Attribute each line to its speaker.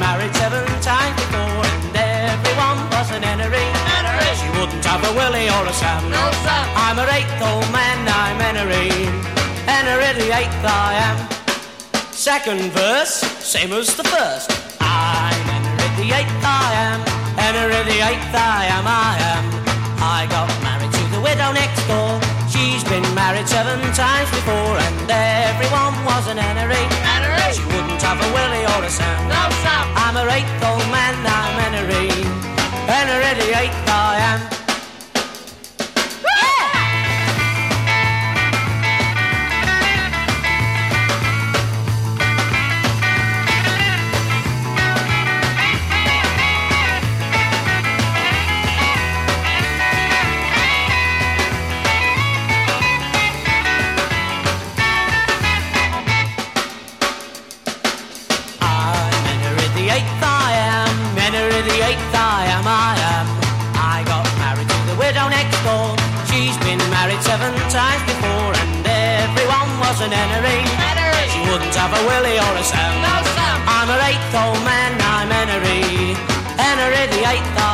Speaker 1: married 7 times before, and everyone was an Henry. She wouldn't have a Willie or a Sam.
Speaker 2: No, Sam.
Speaker 1: I'm her 8th old man, I'm Henry. Henry the 8th I am. Second verse, same as the first. I'm Henry the 8th I am. Henry the 8th I am. I got married to the widow next door. She's been married 7 times before, and everyone was an Henry. She wouldn't have a Willie or a Sam.
Speaker 2: No, Sam.
Speaker 1: I'm her 8th old man, I'm Henry. Henry the 8th I am. I got married to the widow next door. She's been married 7 times before, and everyone was an Henry. She wouldn't have a Willie or a Sam.
Speaker 2: No, Sam.
Speaker 1: I'm her 8th old man, I'm Henry. Henry the 8th